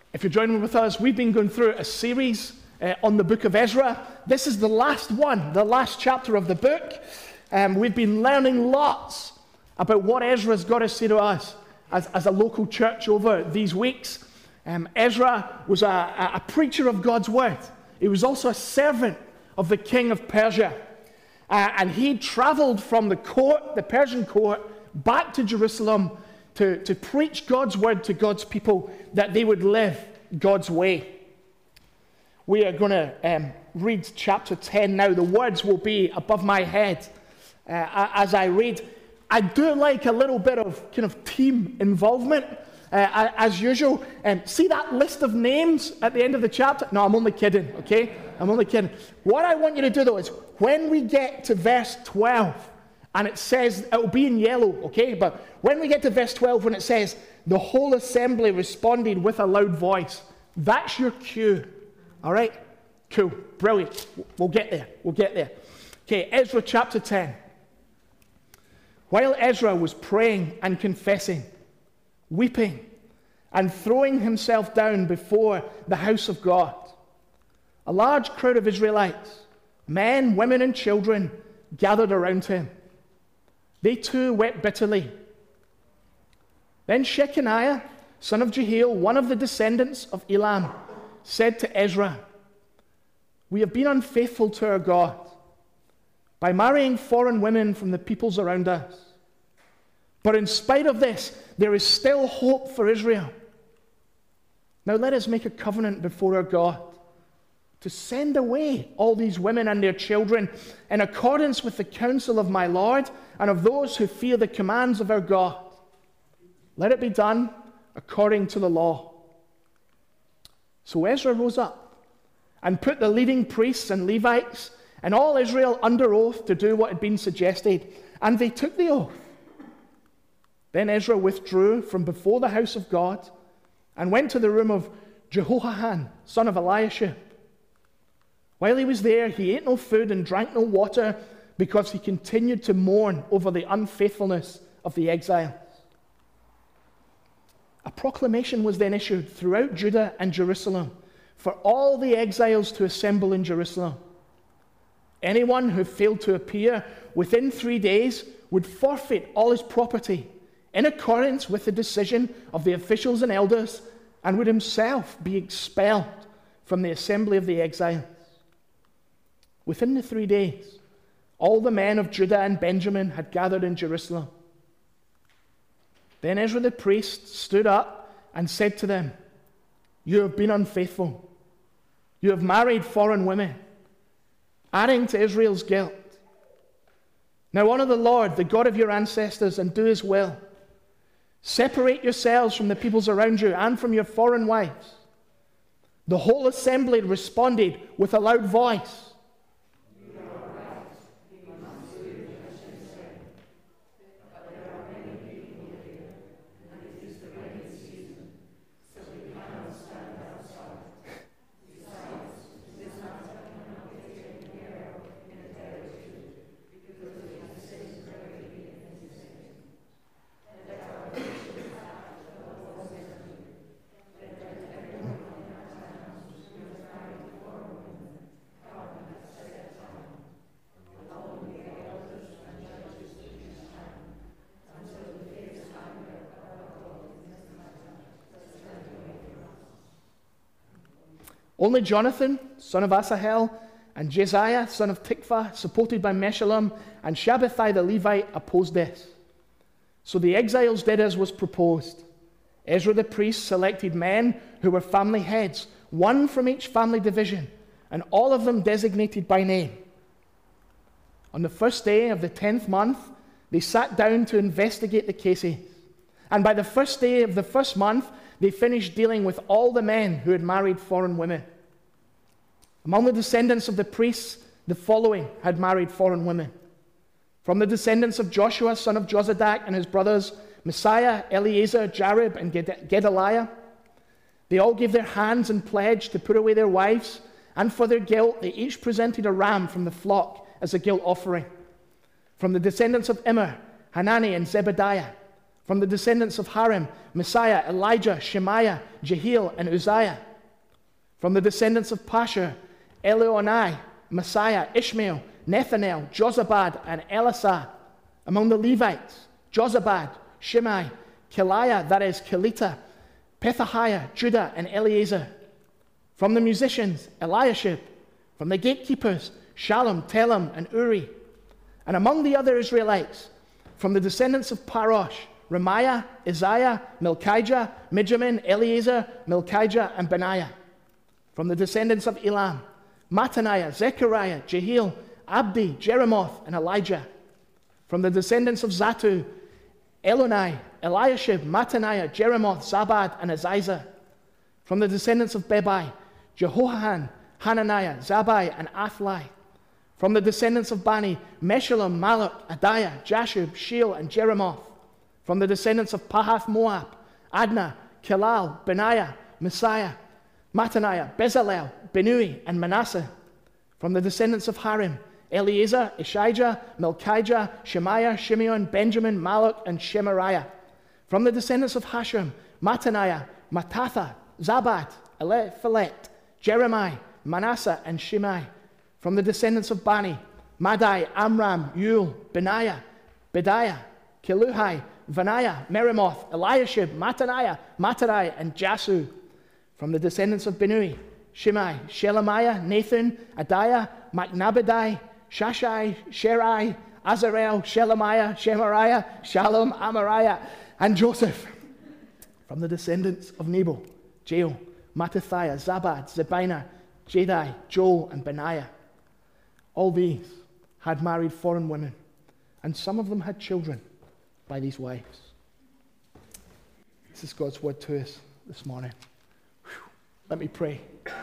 If you're joining with us, we've been going through a series on the book of Ezra. This is the last one, the last chapter of the book. We've been learning lots about what Ezra's got to say to us as a local church over these weeks. Ezra was a preacher of God's word. He was also a servant of the king of Persia. And he traveled from the Persian court, back to Jerusalem to preach God's word to God's people, that they would live God's way. We are going to read chapter 10 now. The words will be above my head as I read. I do like a little bit of kind of team involvement, as usual. See that list of names at the end of the chapter? No, I'm only kidding, okay? I'm only kidding. What I want you to do, though, is when we get to verse 12, and it says, it will be in yellow, okay? But when we get to verse 12, when it says, the whole assembly responded with a loud voice, that's your cue, all right? Cool, brilliant. We'll get there, Okay, Ezra chapter 10. While Ezra was praying and confessing, weeping, and throwing himself down before the house of God, a large crowd of Israelites, men, women, and children, gathered around him. They too wept bitterly. Then Shechaniah, son of Jehiel, one of the descendants of Elam, said to Ezra, "We have been unfaithful to our God by marrying foreign women from the peoples around us. But in spite of this, there is still hope for Israel. Now let us make a covenant before our God to send away all these women and their children in accordance with the counsel of my Lord and of those who fear the commands of our God. Let it be done according to the law." So Ezra rose up and put the leading priests and Levites and all Israel under oath to do what had been suggested, and they took the oath. Then Ezra withdrew from before the house of God and went to the room of Jehohanan, son of Eliashib. While he was there, he ate no food and drank no water because he continued to mourn over the unfaithfulness of the exiles. A proclamation was then issued throughout Judah and Jerusalem for all the exiles to assemble in Jerusalem. Anyone who failed to appear within 3 days would forfeit all his property in accordance with the decision of the officials and elders, and would himself be expelled from the assembly of the exiles. Within the 3 days, all the men of Judah and Benjamin had gathered in Jerusalem. Then Ezra the priest stood up and said to them, "You have been unfaithful. You have married foreign women, adding to Israel's guilt. Now honor the Lord, the God of your ancestors, and do his will. Separate yourselves from the peoples around you and from your foreign wives." The whole assembly responded with a loud voice, Only Jonathan, son of Asahel, and Josiah, son of Tikvah, supported by Meshullam, and Shabbatai the Levite, opposed this. So the exiles did as was proposed. Ezra the priest selected men who were family heads, one from each family division, and all of them designated by name. On the first day of the 10th month, they sat down to investigate the cases. And by the first day of the first month, they finished dealing with all the men who had married foreign women. Among the descendants of the priests, the following had married foreign women. From the descendants of Joshua, son of Jozadak, and his brothers, Messiah, Eleazar, Jarib, and Gedaliah, they all gave their hands and pledged to put away their wives, and for their guilt, they each presented a ram from the flock as a guilt offering. From the descendants of Immer, Hanani, and Zebediah, From the descendants of Harim, Messiah, Elijah, Shemaiah, Jehiel, and Uzziah. From the descendants of Pashur, Elionai, Messiah, Ishmael, Nethanel, Jozabad, and Elisah. Among the Levites, Jozabad, Shimei, Keliah, that is Kelita, Pethahiah, Judah, and Eleazar. From the musicians, Eliashib. From the gatekeepers, Shalom, Telem, and Uri. And among the other Israelites, from the descendants of Parosh, Remiah, Isaiah, Melchijah, Mijamin, Eleazar, Melchijah, and Benaiah. From the descendants of Elam, Mattaniah, Zechariah, Jehiel, Abdi, Jeremoth, and Elijah. From the descendants of Zatu, Elonai, Eliashib, Mattaniah, Jeremoth, Zabad, and Aziza. From the descendants of Bebai, Jehohanan, Hananiah, Zabai, and Athli. From the descendants of Bani, Meshullam, Malach, Adiah, Jashub, Sheel, and Jeremoth. From the descendants of Pahath Moab, Adnah, Kelal, Benaiah, Messiah, Mattaniah, Bezalel, Benui, and Manasseh. From the descendants of Harim, Eleazar, Ishijah, Melchijah, Shemaiah, Shimeon, Benjamin, Malach, and Shemariah. From the descendants of Hashum, Mattaniah, Mattatha, Zabad, Eliphalet, Jeremiah, Manasseh, and Shimei. From the descendants of Bani, Madai, Amram, Yul, Benaiah, Bediah, Keluhai, Vaniah, Merimoth, Eliashib, Mattaniah, Mattai, and Jasu. From the descendants of Benui, Shimei, Shelemiah, Nathan, Adiah, Machnabedai, Shashai, Sherai, Azarel, Shelemiah, Shemariah, Shalom, Amariah, and Joseph. From the descendants of Nebo, Jael, Mattathiah, Zabad, Zebina, Jedi, Joel, and Benaiah. All these had married foreign women, and some of them had children by these wives. This is God's word to us this morning. Whew. Let me pray.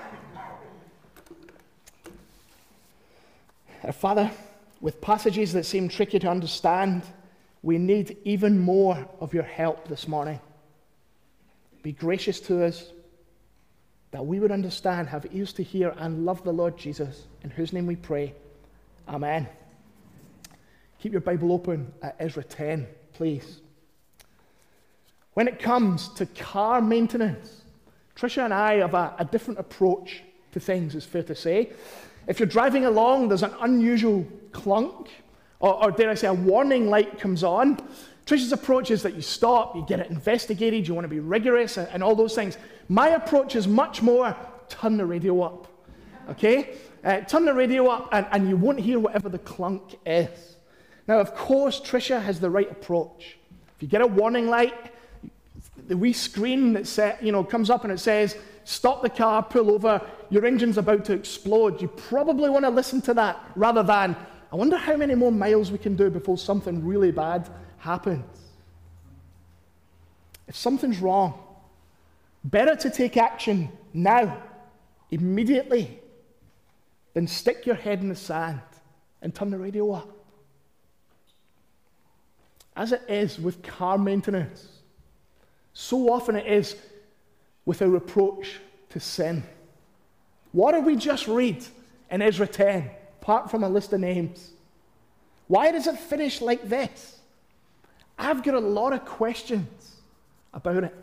Our Father, with passages that seem tricky to understand, we need even more of your help this morning. Be gracious to us, that we would understand, have ears to hear, and love the Lord Jesus, in whose name we pray. Amen. Keep your Bible open at Ezra 10, please. When it comes to car maintenance, Tricia and I have a different approach to things, it's fair to say. If you're driving along, there's an unusual clunk, or dare I say, a warning light comes on. Tricia's approach is that you stop, you get it investigated, you want to be rigorous, and all those things. My approach is much more, turn the radio up, okay? Turn the radio up, and you won't hear whatever the clunk is. Now, of course, Tricia has the right approach. If you get a warning light, the wee screen that comes up and it says, stop the car, pull over, your engine's about to explode. You probably want to listen to that rather than, I wonder how many more miles we can do before something really bad happens. If something's wrong, better to take action now, immediately, than stick your head in the sand and turn the radio up. As it is with car maintenance, so often it is with a reproach to sin. What did we just read in Ezra 10, apart from a list of names? Why does it finish like this? I've got a lot of questions about it.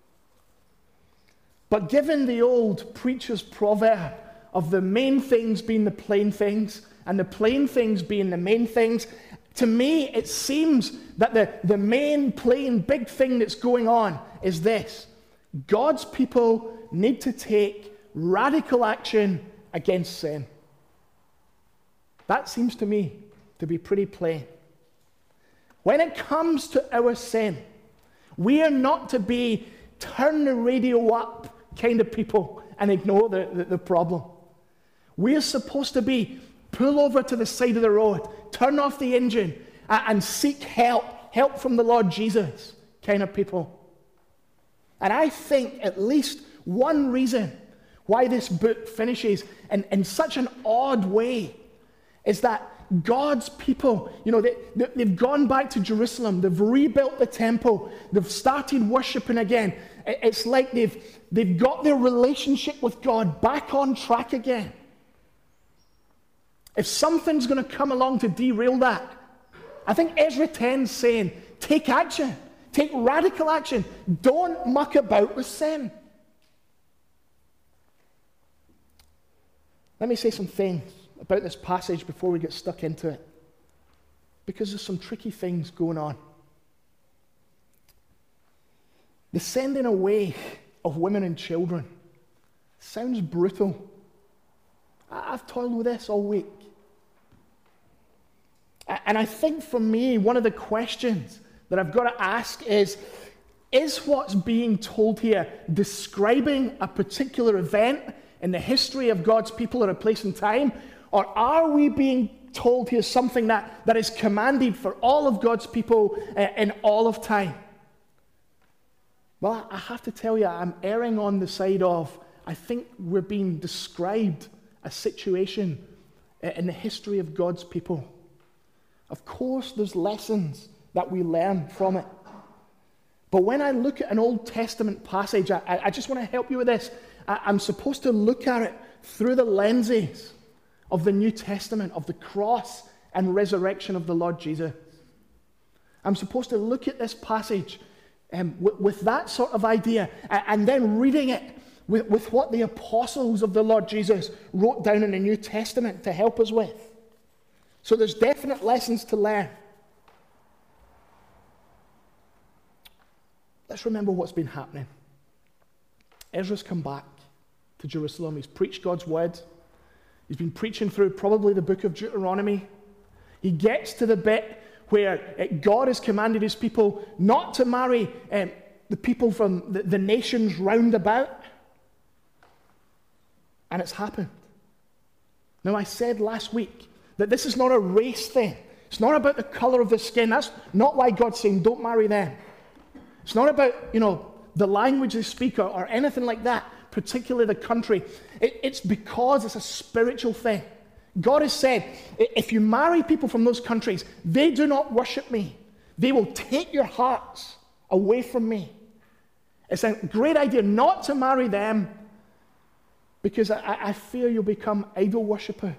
But given the old preacher's proverb of the main things being the plain things and the plain things being the main things, to me it seems that the main, plain, big thing that's going on is this. God's people need to take radical action against sin. That seems to me to be pretty plain. When it comes to our sin, we are not to be turn the radio up kind of people and ignore the problem. We are supposed to be pull over to the side of the road, turn off the engine, and seek help from the Lord Jesus kind of people. And I think at least one reason why this book finishes in such an odd way is that God's people, they've gone back to Jerusalem, they've rebuilt the temple, they've started worshiping again. It's like they've got their relationship with God back on track again. If something's going to come along to derail that, I think Ezra 10's saying, take action. Take radical action. Don't muck about with sin. Let me say some things about this passage before we get stuck into it, because there's some tricky things going on. The sending away of women and children sounds brutal. I've toiled with this all week. And I think for me, one of the questions that I've got to ask is what's being told here describing a particular event in the history of God's people at a place and time? Or are we being told here something that is commanded for all of God's people in all of time? Well, I have to tell you, I'm erring on the side of, I think we're being described a situation in the history of God's people. Of course, there's lessons that we learn from it. But when I look at an Old Testament passage, I just want to help you with this. I'm supposed to look at it through the lenses of the New Testament, of the cross and resurrection of the Lord Jesus. I'm supposed to look at this passage with that sort of idea, and then reading it with what the apostles of the Lord Jesus wrote down in the New Testament to help us with. So there's definite lessons to learn. Let's remember what's been happening. Ezra's come back to Jerusalem. He's preached God's word. He's been preaching through probably the book of Deuteronomy. He gets to the bit where God has commanded his people not to marry the people from the nations round about. And it's happened. Now, I said last week that this is not a race thing. It's not about the color of the skin. That's not why God's saying don't marry them. It's not about, the language they speak or anything like that, particularly the country. It's because it's a spiritual thing. God has said, if you marry people from those countries, they do not worship me. They will take your hearts away from me. It's a great idea not to marry them because I fear you'll become idol worshippers,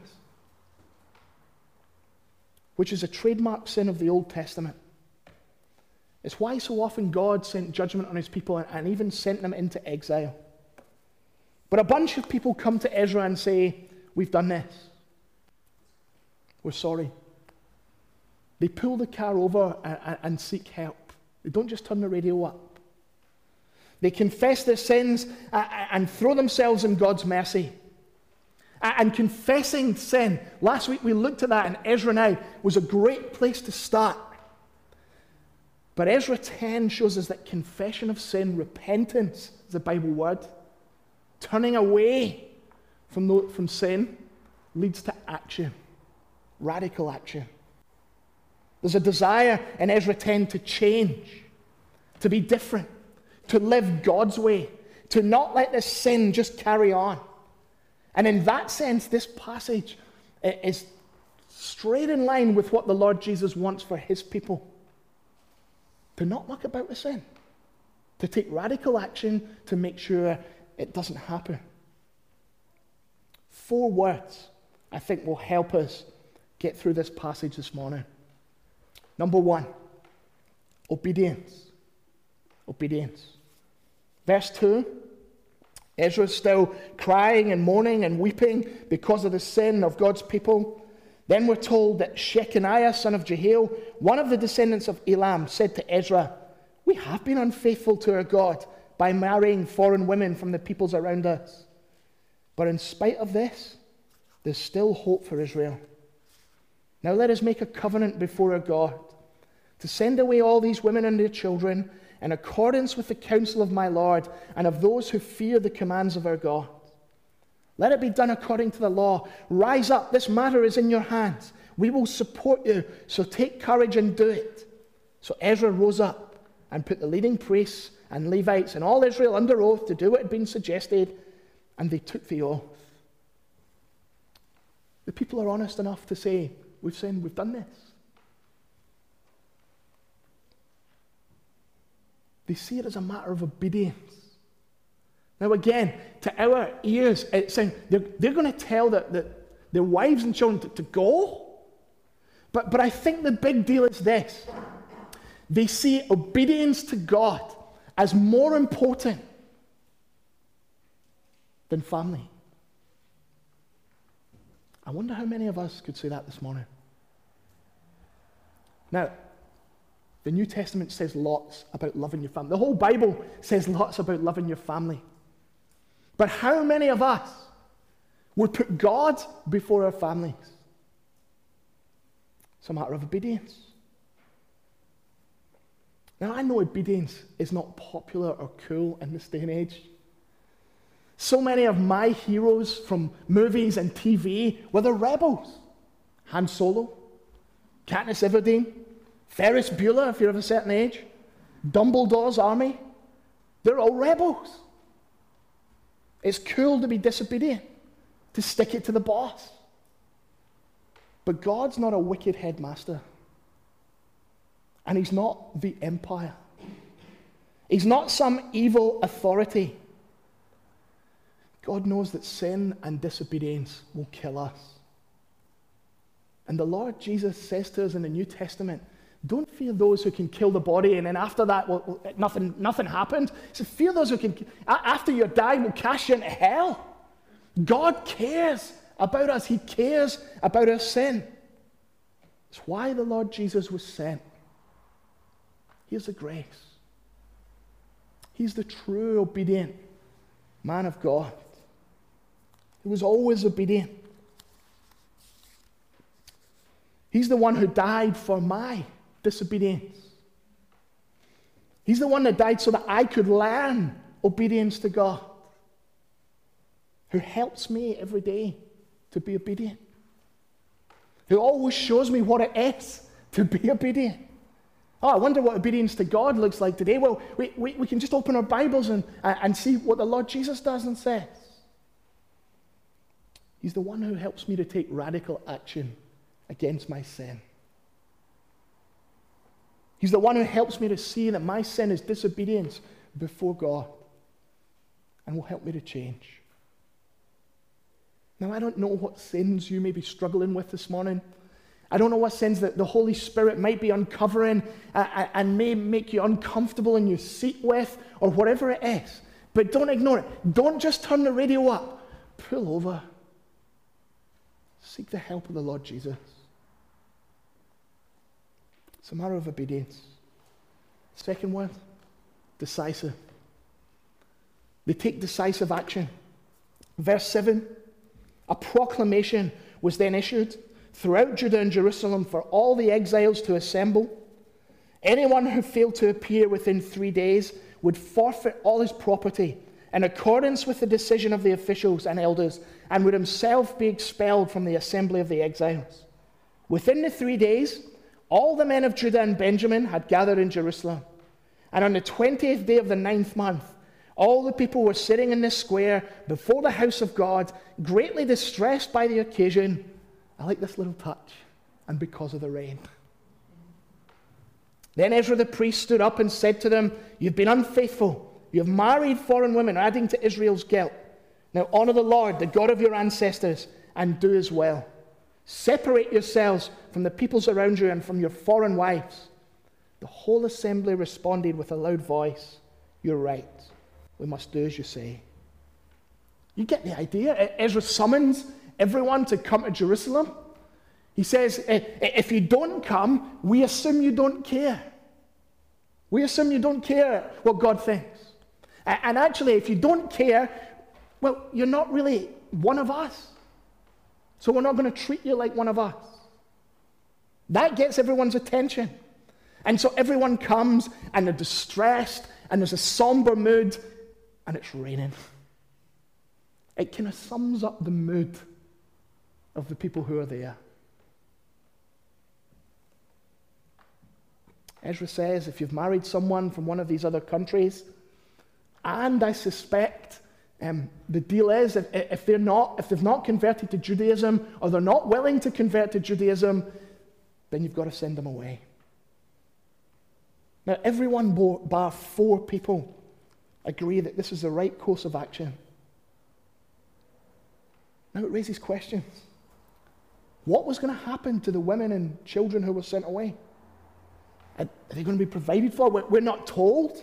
which is a trademark sin of the Old Testament. It's why so often God sent judgment on his people and even sent them into exile. But a bunch of people come to Ezra and say, we've done this. We're sorry. They pull the car over and seek help. They don't just turn the radio up. They confess their sins and throw themselves in God's mercy. And confessing sin, last week we looked at that in Ezra now, was a great place to start. But Ezra 10 shows us that confession of sin, repentance, is the Bible word, turning away from sin, leads to action, radical action. There's a desire in Ezra 10 to change, to be different, to live God's way, to not let this sin just carry on. And in that sense, this passage is straight in line with what the Lord Jesus wants for his people. To not muck about with sin, to take radical action to make sure it doesn't happen. 4 words I think will help us get through this passage this morning. Number 1, obedience. Obedience. Verse 2, Ezra's still crying and mourning and weeping because of the sin of God's people. Then we're told that Shechaniah, son of Jehiel, one of the descendants of Elam, said to Ezra, we have been unfaithful to our God by marrying foreign women from the peoples around us. But in spite of this, there's still hope for Israel. Now let us make a covenant before our God to send away all these women and their children in accordance with the counsel of my Lord and of those who fear the commands of our God. Let it be done according to the law. Rise up, this matter is in your hands. We will support you, so take courage and do it. So Ezra rose up and put the leading priests and Levites and all Israel under oath to do what had been suggested, and they took the oath. The people are honest enough to say, we've sinned, we've done this. They see it as a matter of obedience. Now again, to our ears, it's saying they're going to tell their wives and children to go. But I think the big deal is this, They see obedience to God as more important than family. I wonder how many of us could say that this morning. Now, the New Testament says lots about loving your family. The whole Bible says lots about loving your family. But how many of us would put God before our families? It's a matter of obedience. Now, I know obedience is not popular or cool in this day and age. So many of my heroes from movies and TV were the rebels. Han Solo, Katniss Everdeen, Ferris Bueller, if you're of a certain age, Dumbledore's army. They're all rebels. It's cool to be disobedient, to stick it to the boss. But God's not a wicked headmaster. And he's not the empire. He's not some evil authority. God knows that sin and disobedience will kill us. And the Lord Jesus says to us in the New Testament, don't fear those who can kill the body, and then after that, nothing happened. He said, fear those who can, after you die, will cast you into hell. God cares about us. He cares about our sin. It's why the Lord Jesus was sent. Here's the grace. He's the true obedient man of God. He was always obedient. He's the one who died for my disobedience. He's the one that died so that I could learn obedience to God, who helps me every day to be obedient, who always shows me what it is to be obedient. Oh, I wonder what obedience to God looks like today. Well, we can just open our Bibles and see what the Lord Jesus does and says. He's the one who helps me to take radical action against my sin. He's the one who helps me to see that my sin is disobedience before God and will help me to change. Now, I don't know what sins you may be struggling with this morning. I don't know what sins that the Holy Spirit might be uncovering and may make you uncomfortable in your seat with, or whatever it is. But don't ignore it. Don't just turn the radio up. Pull over. Seek the help of the Lord Jesus. It's a matter of obedience. Second word, decisive. They take decisive action. Verse 7, a proclamation was then issued throughout Judah and Jerusalem for all the exiles to assemble. Anyone who failed to appear within 3 days would forfeit all his property in accordance with the decision of the officials and elders, and would himself be expelled from the assembly of the exiles. Within the 3 days, all the men of Judah and Benjamin had gathered in Jerusalem. And on the 20th day of the 9th month, all the people were sitting in the square before the house of God, greatly distressed by the occasion. I like this little touch. And because of the rain. Then Ezra the priest stood up and said to them, "You've been unfaithful. You have married foreign women, adding to Israel's guilt. Now honor the Lord, the God of your ancestors, and do as well. Separate yourselves from the peoples around you and from your foreign wives." The whole assembly responded with a loud voice, "You're right. We must do as you say." You get the idea? Ezra summons everyone to come to Jerusalem. He says, if you don't come, we assume you don't care. We assume you don't care what God thinks. And actually, if you don't care, well, you're not really one of us. So we're not going to treat you like one of us. That gets everyone's attention. And so everyone comes, and they're distressed, and there's a somber mood, and it's raining. It kind of sums up the mood of the people who are there. Ezra says, if you've married someone from one of these other countries, and I suspect the deal is, if they've not converted to Judaism, or they're not willing to convert to Judaism, then you've got to send them away. Now, everyone bar 4 people agree that this is the right course of action. Now it raises questions. What was going to happen to the women and children who were sent away? Are they going to be provided for? We're not told.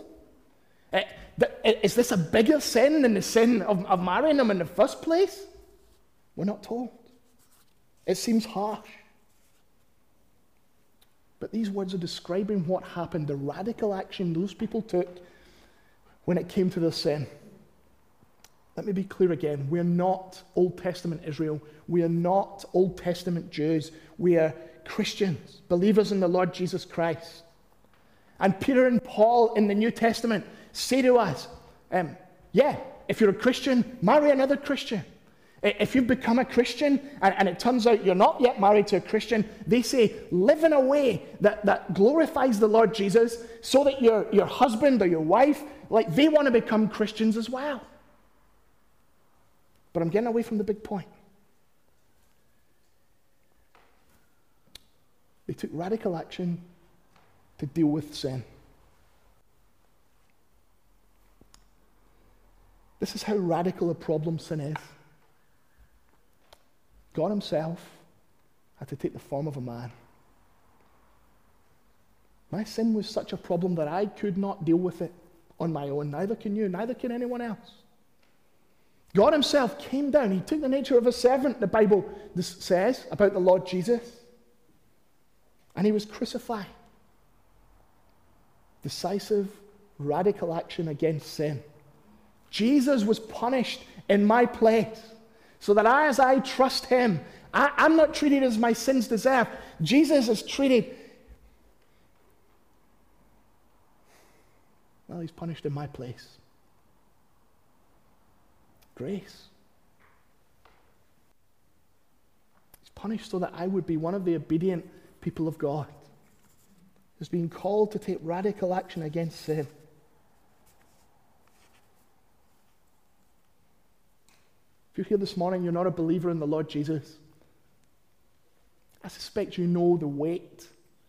Is this a bigger sin than the sin of marrying them in the first place? We're not told. It seems harsh. But these words are describing what happened, the radical action those people took when it came to their sin. Let me be clear again. We're not Old Testament Israel. We are not Old Testament Jews. We are Christians, believers in the Lord Jesus Christ. And Peter and Paul in the New Testament say to us, if you're a Christian, marry another Christian. If you've become a Christian and it turns out you're not yet married to a Christian, they say, live in a way that glorifies the Lord Jesus so that your husband or your wife, like they want to become Christians as well. But I'm getting away from the big point. They took radical action to deal with sin. This is how radical a problem sin is. God himself had to take the form of a man. My sin was such a problem that I could not deal with it on my own. Neither can you, neither can anyone else. God himself came down. He took the nature of a servant, the Bible says about the Lord Jesus. And he was crucified. Decisive, radical action against sin. Jesus was punished in my place, so that as I trust him, I'm not treated as my sins deserve. Jesus is treated, well, he's punished in my place. Grace. He's punished so that I would be one of the obedient people of God, who's being called to take radical action against sin. If you're here this morning, you're not a believer in the Lord Jesus, I suspect you know the weight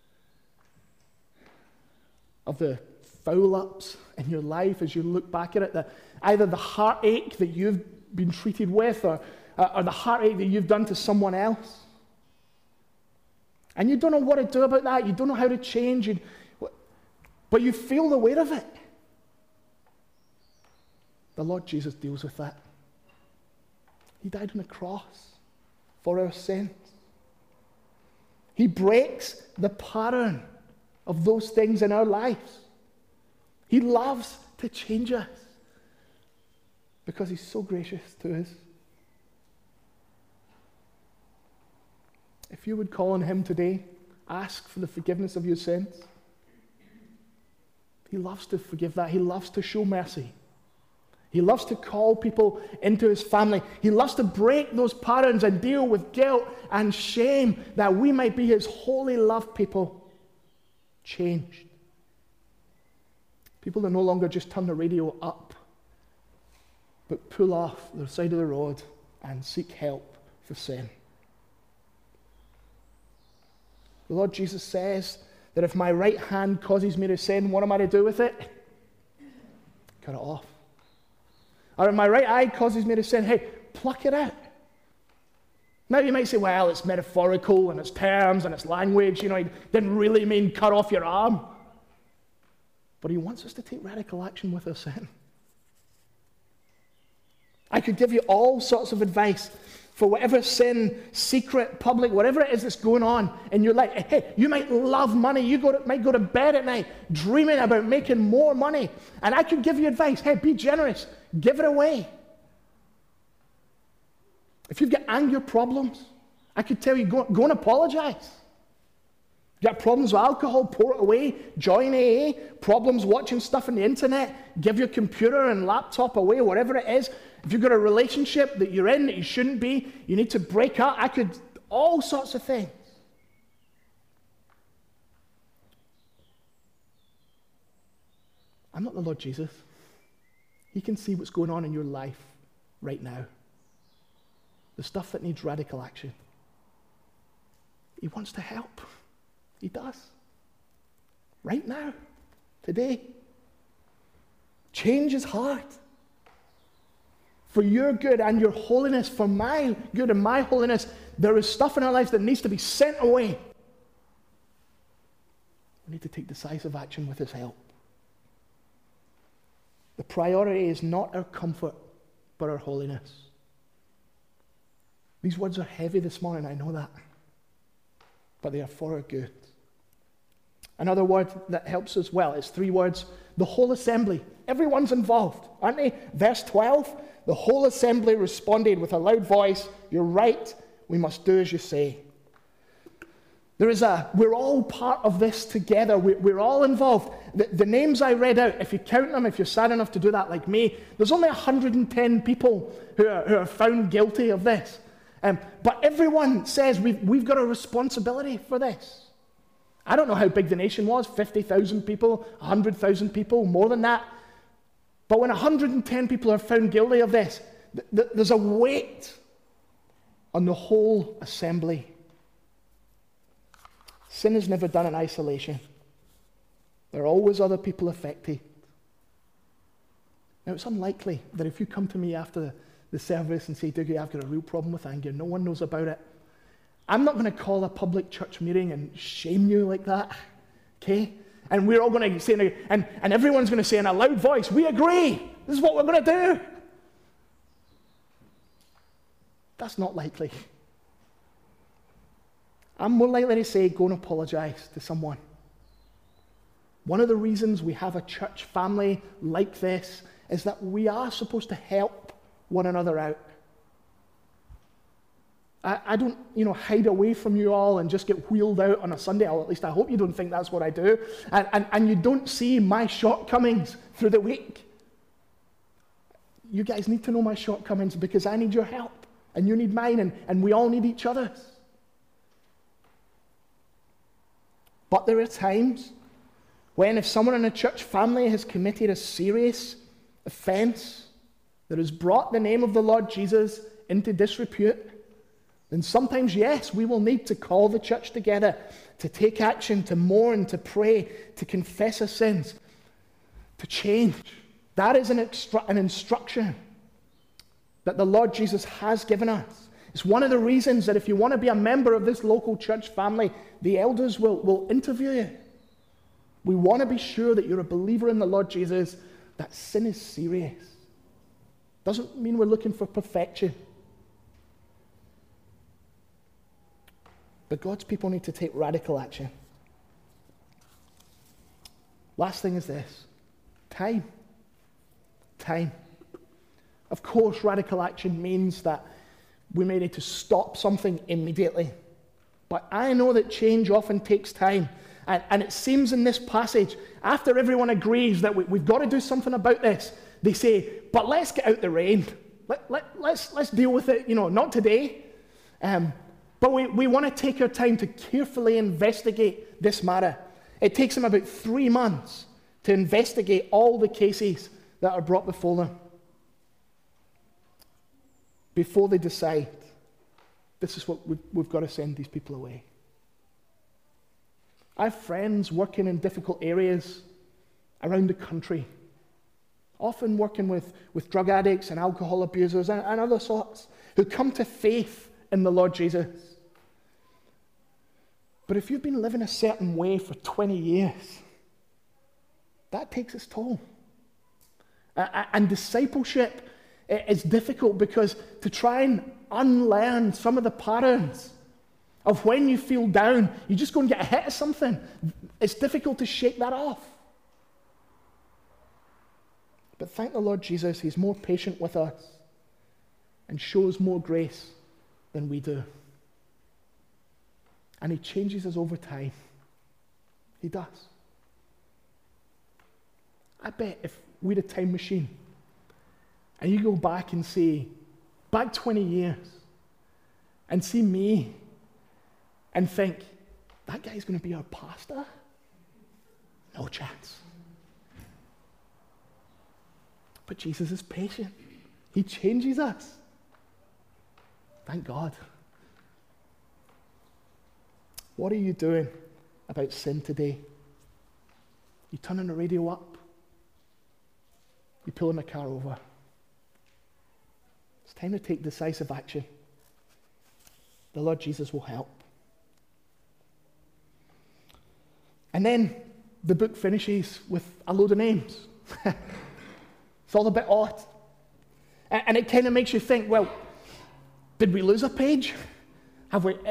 of the foul-ups in your life as you look back at it, either the heartache that you've been treated with or the heartache that you've done to someone else. And you don't know what to do about that. You don't know how to change, but you feel the weight of it. The Lord Jesus deals with that. He died on the cross for our sins. He breaks the pattern of those things in our lives. He loves to change us because he's so gracious to us. If you would call on him today, ask for the forgiveness of your sins. He loves to forgive that. He loves to show mercy. He loves to call people into his family. He loves to break those patterns and deal with guilt and shame that we might be his holy loved people, changed. People that no longer just turn the radio up, but pull off the side of the road and seek help for sin. The Lord Jesus says that if my right hand causes me to sin, what am I to do with it? Cut it off. Or if my right eye causes me to sin, hey, pluck it out. Now you might say, well, it's metaphorical and it's terms and it's language. He didn't really mean cut off your arm. But he wants us to take radical action with our sin. I could give you all sorts of advice for whatever sin, secret, public, whatever it is that's going on in your life. Hey, you might love money. You might go to bed at night dreaming about making more money. And I could give you advice. Hey, be generous. Give it away. If you've got anger problems, I could tell you, go and apologize. You got problems with alcohol, pour it away. Join AA. Problems watching stuff on the internet, give your computer and laptop away, whatever it is. If you've got a relationship that you're in that you shouldn't be, you need to break up. All sorts of things. I'm not the Lord Jesus. He can see what's going on in your life right now. The stuff that needs radical action. He wants to help. He does. Right now. Today. Change is hard. For your good and your holiness, for my good and my holiness, there is stuff in our lives that needs to be sent away. We We need to take decisive action with his help. The priority is not our comfort, but our holiness. These words are heavy this morning, I know that. But they are for our good. Another word that helps as well is 3 words. The whole assembly. Everyone's involved, aren't they? Verse 12. The whole assembly responded with a loud voice, "You're right, we must do as you say." We're all part of this together. We're all involved. The names I read out, if you count them, if you're sad enough to do that like me, there's only 110 people who are found guilty of this. But everyone says we've got a responsibility for this. I don't know how big the nation was, 50,000 people, 100,000 people, more than that. But when 110 people are found guilty of this, there's a weight on the whole assembly. Sin is never done in isolation. There are always other people affected. Now, it's unlikely that if you come to me after the service and say, "Dougie, I've got a real problem with anger," no one knows about it. I'm not going to call a public church meeting and shame you like that, okay? And we're all going to say, and everyone's going to say in a loud voice, "We agree. This is what we're going to do." That's not likely. I'm more likely to say, go and apologize to someone. One of the reasons we have a church family like this is that we are supposed to help one another out. I don't, hide away from you all and just get wheeled out on a Sunday. Or at least I hope you don't think that's what I do. And you don't see my shortcomings through the week. You guys need to know my shortcomings because I need your help. And you need mine. And we all need each other's. But there are times when if someone in a church family has committed a serious offense that has brought the name of the Lord Jesus into disrepute, then sometimes, yes, we will need to call the church together to take action, to mourn, to pray, to confess our sins, to change. That is an instruction that the Lord Jesus has given us. It's one of the reasons that if you want to be a member of this local church family, the elders will interview you. We want to be sure that you're a believer in the Lord Jesus, that sin is serious. Doesn't mean we're looking for perfection. But God's people need to take radical action. Last thing is this. Time. Time. Of course, radical action means that we may need to stop something immediately. But I know that change often takes time. And it seems in this passage, after everyone agrees that we've got to do something about this, they say, but let's get out the rain. Let's deal with it, not today. But we want to take our time to carefully investigate this matter. It takes them about 3 months to investigate all the cases that are brought before them before they decide, this is what we've got to send these people away. I have friends working in difficult areas around the country, often working with drug addicts and alcohol abusers and other sorts, who come to faith in the Lord Jesus. But if you've been living a certain way for 20 years, that takes its toll. And discipleship is difficult because to try and unlearn some of the patterns of when you feel down, you just go and get a hit of something. It's difficult to shake that off. But thank the Lord Jesus, he's more patient with us and shows more grace than we do. And he changes us over time. He does. I bet if we had a time machine and you go back and say, back 20 years, and see me and think, that guy's going to be our pastor? No chance. But Jesus is patient. He changes us. Thank God. What are you doing about sin today? You turning the radio up? You pulling the car over? It's time to take decisive action. The Lord Jesus will help. And then the book finishes with a load of names. It's all a bit odd. And it kind of makes you think, well, did we lose a page? Have we,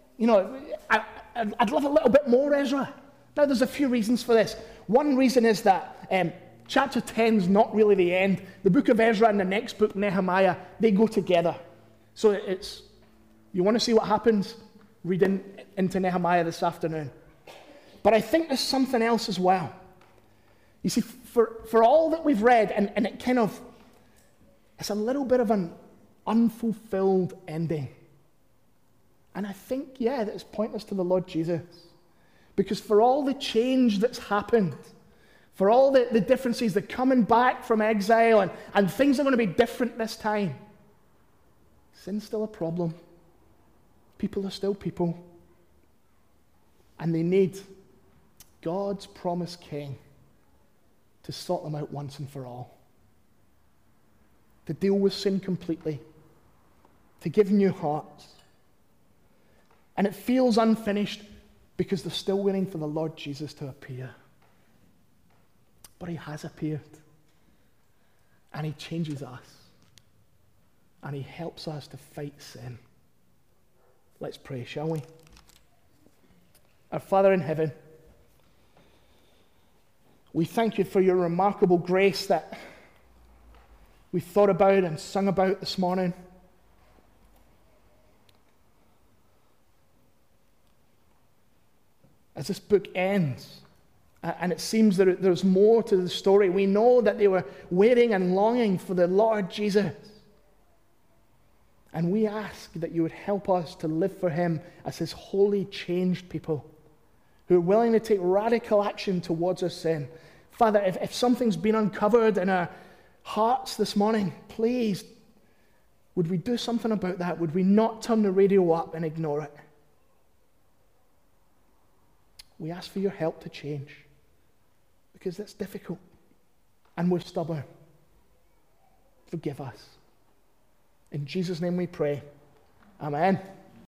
I'd love a little bit more Ezra. Now, there's a few reasons for this. One reason is that chapter 10 is not really the end. The book of Ezra and the next book, Nehemiah, they go together. So you want to see what happens? Read into Nehemiah this afternoon. But I think there's something else as well. You see, for all that we've read, and it kind of, it's a little bit of an unfulfilled ending. And I think, that it's pointless to the Lord Jesus. Because for all the change that's happened, for all the differences, the coming back from exile, and things are going to be different this time, sin's still a problem. People are still people. And they need God's promised king to sort them out once and for all. To deal with sin completely. To give new hearts. And it feels unfinished because they're still waiting for the Lord Jesus to appear. But he has appeared. And he changes us. And he helps us to fight sin. Let's pray, shall we? Our Father in heaven, we thank you for your remarkable grace that we thought about and sung about this morning. As this book ends, and it seems that there's more to the story, we know that they were waiting and longing for the Lord Jesus. And we ask that you would help us to live for him as his holy, changed people who are willing to take radical action towards our sin. Father, if something's been uncovered in our hearts this morning, please, would we do something about that? Would we not turn the radio up and ignore it? We ask for your help to change, because that's difficult and we're stubborn. Forgive us. In Jesus' name we pray. Amen.